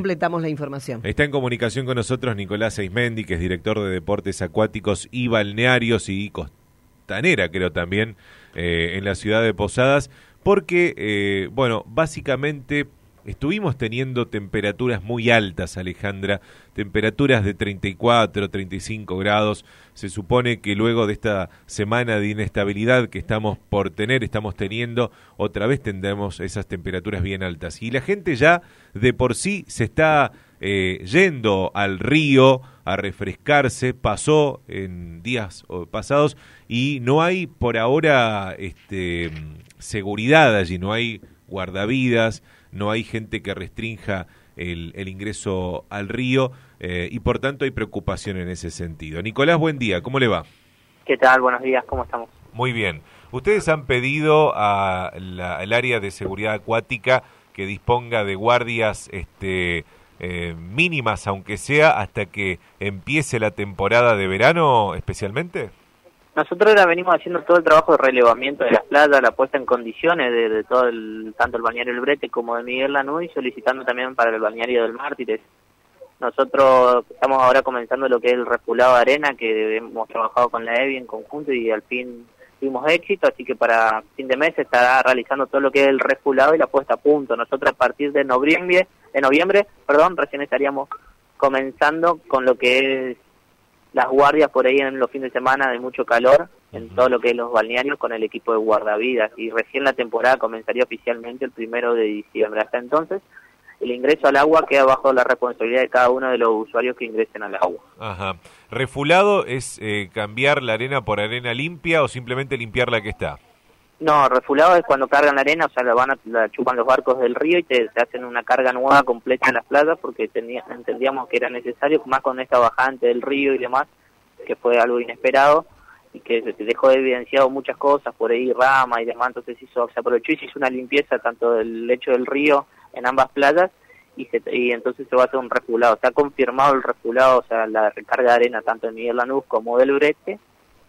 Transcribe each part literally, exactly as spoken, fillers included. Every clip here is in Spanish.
completamos la información. Está en comunicación con nosotros Nicolás Seismendi, que es director de Deportes Acuáticos y Balnearios y Costanera, creo también, eh, en la ciudad de Posadas, porque, eh, bueno, básicamente estuvimos teniendo temperaturas muy altas, Alejandra, temperaturas de treinta y cuatro, treinta y cinco grados. Se supone que luego de esta semana de inestabilidad que estamos por tener, estamos teniendo, otra vez tendremos esas temperaturas bien altas. Y la gente ya de por sí se está eh, yendo al río a refrescarse, pasó en días pasados y no hay por ahora este, seguridad allí, no hay guardavidas, no hay gente que restrinja el, el ingreso al río eh, y por tanto hay preocupación en ese sentido. Nicolás, buen día, ¿cómo le va? ¿Qué tal? Buenos días, ¿cómo estamos? Muy bien. Ustedes han pedido a la, al área de seguridad acuática que disponga de guardias este, eh, mínimas, aunque sea hasta que empiece la temporada de verano especialmente. Nosotros ahora venimos haciendo todo el trabajo de relevamiento de las playas, la puesta en condiciones de, de todo el, tanto el balneario El Brete como de Miguel Lanús, y solicitando también para el balneario del Mártires. Nosotros estamos ahora comenzando lo que es el refulado de arena, que hemos trabajado con la E B I en conjunto y al fin tuvimos éxito, así que para fin de mes se estará realizando todo lo que es el refulado y la puesta a punto. Nosotros a partir de noviembre, de noviembre, perdón, recién estaríamos comenzando con lo que es las guardias por ahí en los fines de semana de mucho calor, en todo lo que es los balnearios con el equipo de guardavidas, y recién la temporada comenzaría oficialmente el primero de diciembre. Hasta entonces, el ingreso al agua queda bajo la responsabilidad de cada uno de los usuarios que ingresen al agua. Ajá. ¿Refulado es eh, cambiar la arena por arena limpia o simplemente limpiar la que está? No, refulado es cuando cargan la arena, o sea, la van a, la chupan los barcos del río y te, te hacen una carga nueva completa en las playas, porque tenía, entendíamos que era necesario, más con esta bajante del río y demás, que fue algo inesperado y que se dejó evidenciado muchas cosas, por ahí rama y demás, entonces hizo, se aprovechó y se hizo una limpieza tanto del lecho del río en ambas playas y, se, y entonces se va a hacer un refulado. Está confirmado el refulado, o sea, la recarga de arena tanto en Miguel Lanús como del Brete,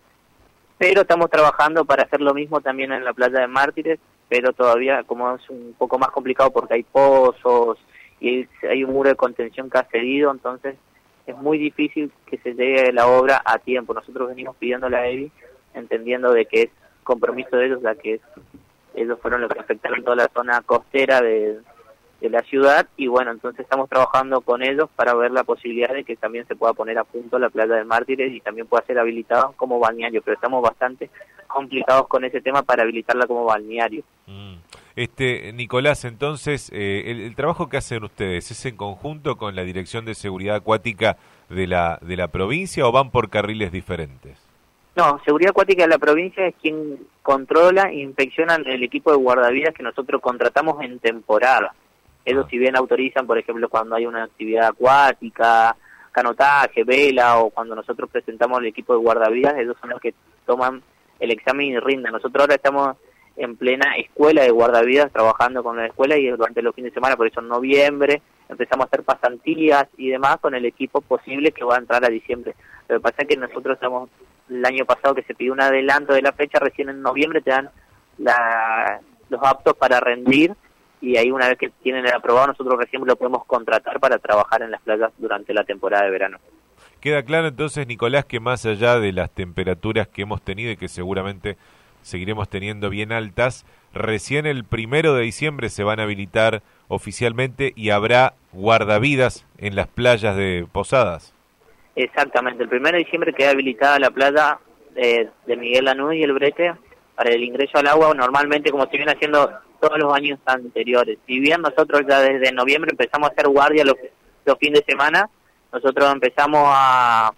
pero estamos trabajando para hacer lo mismo también en la playa de Mártires, pero todavía como es un poco más complicado porque hay pozos y hay un muro de contención que ha cedido, entonces es muy difícil que se llegue la obra a tiempo. Nosotros venimos pidiendo a la E B I, entendiendo de que es compromiso de ellos, ya que es, ellos fueron los que afectaron toda la zona costera de, de la ciudad, y bueno, entonces estamos trabajando con ellos para ver la posibilidad de que también se pueda poner a punto la playa de Mártires y también pueda ser habilitado como balneario, pero estamos bastante complicados con ese tema para habilitarla como balneario. Mm. Este, Nicolás, entonces, eh, el, el trabajo que hacen ustedes, ¿es en conjunto con la Dirección de Seguridad Acuática de la, de la provincia o van por carriles diferentes? No, Seguridad Acuática de la provincia es quien controla e inspecciona el equipo de guardavidas que nosotros contratamos en temporada. Ellos ah. si bien autorizan, por ejemplo, cuando hay una actividad acuática, canotaje, vela, o cuando nosotros presentamos el equipo de guardavidas, ellos son los que toman el examen y rinden. Nosotros ahora estamos en plena escuela de guardavidas, trabajando con la escuela, y durante los fines de semana, por eso en noviembre, empezamos a hacer pasantías y demás con el equipo posible que va a entrar a diciembre. Lo que pasa es que nosotros estamos, el año pasado que se pidió un adelanto de la fecha, recién en noviembre te dan la, los aptos para rendir, y ahí una vez que tienen el aprobado, nosotros recién lo podemos contratar para trabajar en las playas durante la temporada de verano. Queda claro entonces, Nicolás, que más allá de las temperaturas que hemos tenido y que seguramente seguiremos teniendo bien altas, recién el primero de diciembre se van a habilitar oficialmente y habrá guardavidas en las playas de Posadas. Exactamente, el primero de diciembre queda habilitada la playa eh, de Miguel Lanús y el Brete para el ingreso al agua, normalmente como se viene haciendo todos los años anteriores. Si bien nosotros ya desde noviembre empezamos a hacer guardia los, los fines de semana, nosotros empezamos a,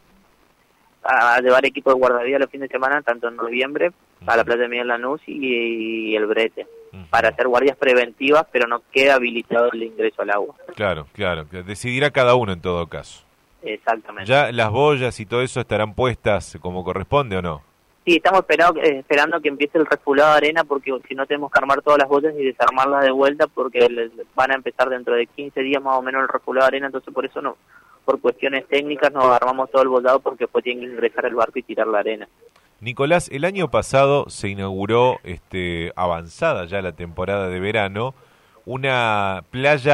a llevar equipo de guardavidas los fines de semana, tanto en noviembre, a la playa de Miguel Lanús y, y el Brete, uh-huh. para hacer guardias preventivas, pero no queda habilitado el ingreso al agua. Claro, claro, decidirá cada uno en todo caso. Exactamente. ¿Ya las boyas y todo eso estarán puestas como corresponde o no? Sí, estamos esperando, eh, esperando que empiece el refulado de arena, porque si no tenemos que armar todas las boyas y desarmarlas de vuelta, porque les van a empezar dentro de quince días más o menos el refulado de arena, entonces por eso no, por cuestiones técnicas nos armamos todo el bollado, porque después tienen que ingresar el barco y tirar la arena. Nicolás, el año pasado se inauguró, este, avanzada ya la temporada de verano, una playa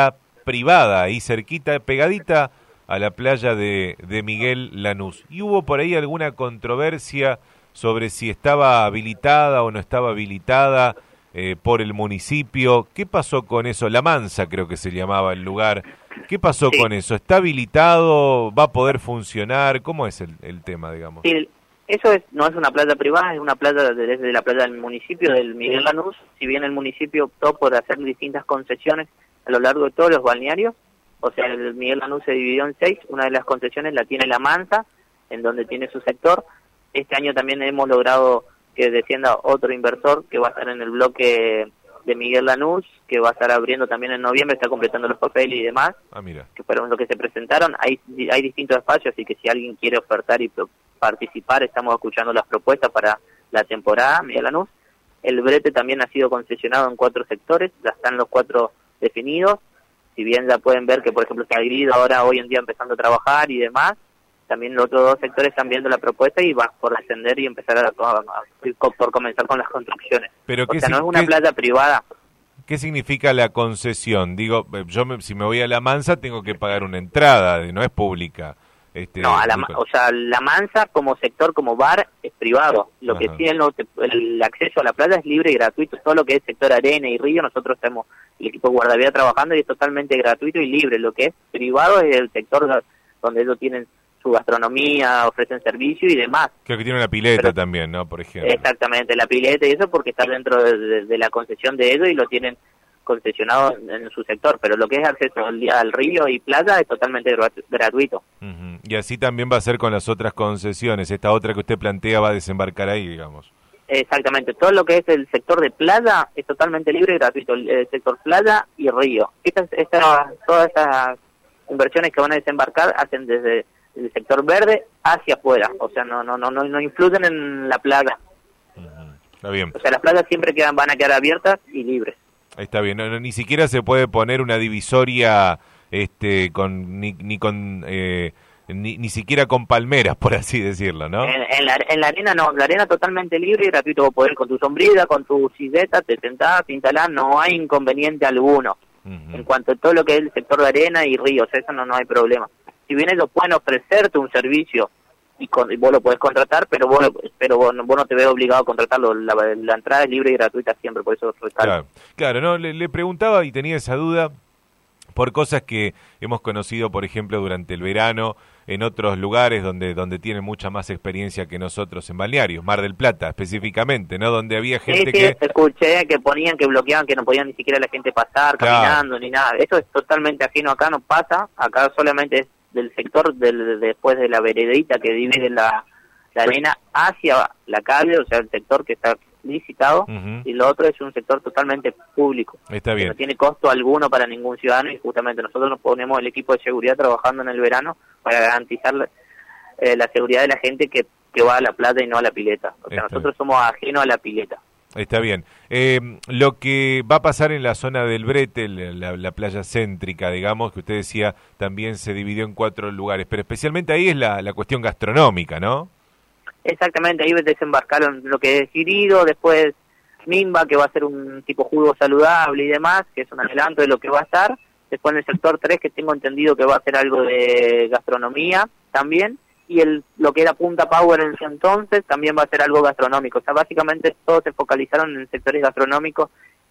privada, ahí cerquita, pegadita a la playa de, de Miguel Lanús. ¿Y hubo por ahí alguna controversia sobre si estaba habilitada o no estaba habilitada eh, por el municipio? ¿Qué pasó con eso? La Mansa creo que se llamaba el lugar. ¿Qué pasó sí. con eso? ¿Está habilitado? ¿Va a poder funcionar? ¿Cómo es el, el tema, digamos? Sí, eso es, no es una playa privada, es una playa desde la playa del municipio, del Miguel Lanús. Si bien el municipio optó por hacer distintas concesiones a lo largo de todos los balnearios, o sea, el Miguel Lanús se dividió en seis. Una de las concesiones la tiene La Mansa, en donde tiene su sector. Este año también hemos logrado que descienda otro inversor que va a estar en el bloque de Miguel Lanús, que va a estar abriendo también en noviembre, está completando los papeles y demás, ah, mira. que fueron los que se presentaron. Hay, hay distintos espacios, así que si alguien quiere ofertar y participar, estamos escuchando las propuestas para la temporada Miguel Lanús. El brete también ha sido concesionado en cuatro sectores, ya están los cuatro definidos. Si bien ya pueden ver que, por ejemplo, está Grido ahora hoy en día empezando a trabajar y demás, también los otros dos sectores están viendo la propuesta y van por descender y empezar a, a, a por comenzar con las construcciones. Pero o sea, no es una playa privada. ¿Qué significa la concesión? Digo, yo me, si me voy a La Mansa tengo que pagar una entrada, no es pública. Este, no, a la, o sea, La Mansa como sector, como bar, es privado. Lo Ajá. que sí, el, el acceso a la playa es libre y gratuito. Todo lo que es sector arena y río, nosotros tenemos el equipo de guardavidas trabajando y es totalmente gratuito y libre. Lo que es privado es el sector donde ellos tienen su gastronomía, ofrecen servicio y demás. Creo que tiene una pileta Pero, también, ¿no? Por ejemplo. Exactamente, la pileta y eso porque está dentro de, de, de la concesión de ellos y lo tienen concesionado en, en su sector, pero lo que es acceso al, al río y playa es totalmente gratuito. Uh-huh. Y así también va a ser con las otras concesiones, esta otra que usted plantea va a desembarcar ahí, digamos. Exactamente, todo lo que es el sector de playa es totalmente libre y gratuito, el sector playa y río. Estas, esta, todas estas inversiones que van a desembarcar hacen desde el sector verde hacia afuera, o sea, no no no no, no influyen en la playa. Uh-huh. Está bien. O sea, las playas siempre quedan van a quedar abiertas y libres. Está bien, no, no, ni siquiera se puede poner una divisoria este con ni, ni con eh, ni, ni siquiera con palmeras, por así decirlo, ¿no? En, en, la, en la arena no, la arena totalmente libre y gratuito, vos podés con tu sombrilla, con tu silleta, te sentás, te instalás, no hay inconveniente alguno. Uh-huh. En cuanto a todo lo que es el sector de arena y ríos, eso no, no hay problema. Si bien ellos pueden ofrecerte un servicio y, con, y vos lo podés contratar, pero vos, pero vos, vos no te ves obligado a contratarlo, la, la entrada es libre y gratuita siempre, por eso recalco. Claro, claro, no, le, le preguntaba y tenía esa duda por cosas que hemos conocido, por ejemplo, durante el verano, en otros lugares donde donde tienen mucha más experiencia que nosotros en balnearios, Mar del Plata específicamente, ¿no? Donde había gente sí, sí, que... escuché que ponían, que bloqueaban, que no podían ni siquiera la gente pasar, claro. caminando, ni nada. Eso es totalmente ajeno, acá no pasa, acá solamente es del sector del después de la veredita que divide la, la arena hacia la calle, o sea, el sector que está licitado, uh-huh. y lo otro es un sector totalmente público. Está bien. No tiene costo alguno para ningún ciudadano y justamente nosotros nos ponemos el equipo de seguridad trabajando en el verano para garantizar la, eh, la seguridad de la gente que, que va a la playa y no a la pileta. O sea, Está nosotros bien. somos ajenos a la pileta. Está bien. Eh, lo que va a pasar en la zona del Brete, la, la playa céntrica, digamos, que usted decía, también se dividió en cuatro lugares, pero especialmente ahí es la, la cuestión gastronómica, ¿no? Exactamente, ahí desembarcaron lo que es Girido, después Mimba, que va a ser un tipo jugo saludable y demás, que es un adelanto de lo que va a estar. Después en el sector tres, que tengo entendido que va a ser algo de gastronomía también. Y el lo que era Punta Power en ese entonces también va a ser algo gastronómico. O sea, básicamente todos se focalizaron en sectores gastronómicos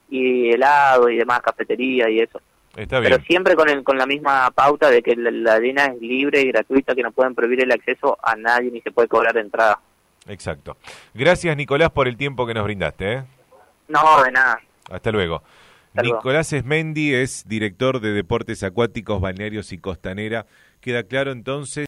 y helado y demás, cafetería y eso. Está bien. Pero siempre con el, con la misma pauta de que la, la arena es libre y gratuita, que no pueden prohibir el acceso a nadie ni se puede cobrar entrada. Exacto. Gracias, Nicolás, por el tiempo que nos brindaste. ¿eh? No, de nada. Hasta luego. Hasta Nicolás Esmendi es director de Deportes Acuáticos, Balnearios y Costanera. Queda claro entonces...